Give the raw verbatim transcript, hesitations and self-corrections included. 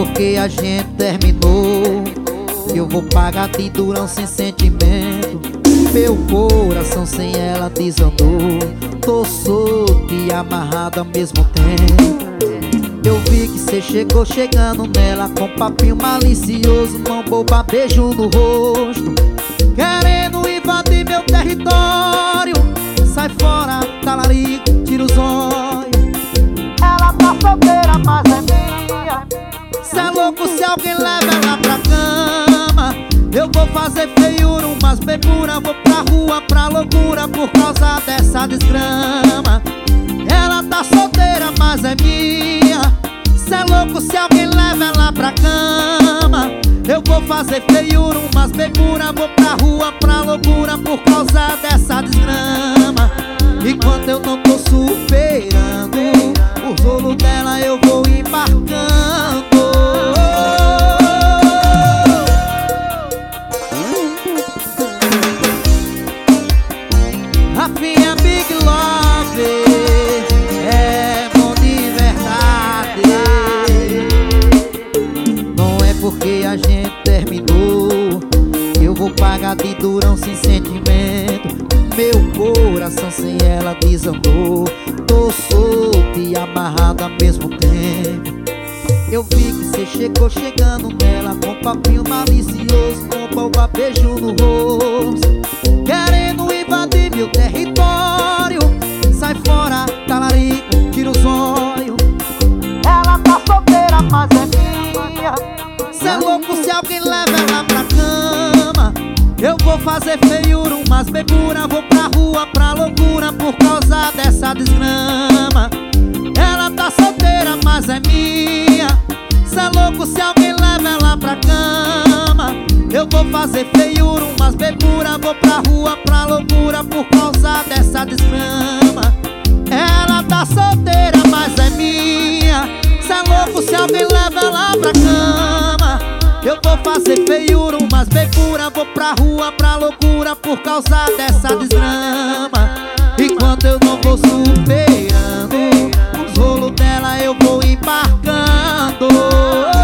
porque a gente terminou. Eu vou pagar de durão sem sentimento. Meu coração sem ela desandou. Tô solto e amarrado ao mesmo tempo. Eu vi que cê chegou chegando nela com papinho malicioso, mão boba, beijo no rosto, querendo invadir meu território. Sai fora, talarico, tira os olhos. Ela tá solteira, mas é minha. Cê é louco se alguém leva ela pra cama. Eu vou fazer feiura, umas beburas. Vou pra rua, pra loucura, por causa dessa desgrama. Ela tá solteira, mas é minha. Cê é louco se alguém leva ela pra cama. Eu vou fazer feiura, umas beburas. Vou pra rua, pra loucura, por causa dessa desgrama. Enquanto eu não tô superando o rolo dela, eu vou embarcando. Rafinha Big Love é bom de verdade. Não é porque a gente terminou, eu vou pagar de durão sem sentimento. Meu coração sem ela desandou. Tô solto e amarrado ao mesmo tempo. Eu vi que cê chegou chegando nela com papinho malicioso, com boba, beijo no rosto, querendo invadir meu território. Sai fora, talarico, tira os olhos. Ela tá solteira, mas é minha. Cê é louco se alguém leva ela pra cama. Eu vou fazer feiura, umas beburas. Vou pra rua, pra loucura, por causa dessa desgrama. Ela tá solteira, mas é minha. Cê é louco se alguém leva ela pra cama. Eu vou fazer feiura, umas beburas. Vou pra rua, pra loucura, por causa dessa desgrama. Ela tá solteira, mas é minha. Cê é louco se alguém leva ela pra cama. Eu vou fazer feiura, umas beburas. Vou pra rua, pra loucura, por causa dessa desgrama. Enquanto eu não vou superando os rolos dela, eu vou embarcando.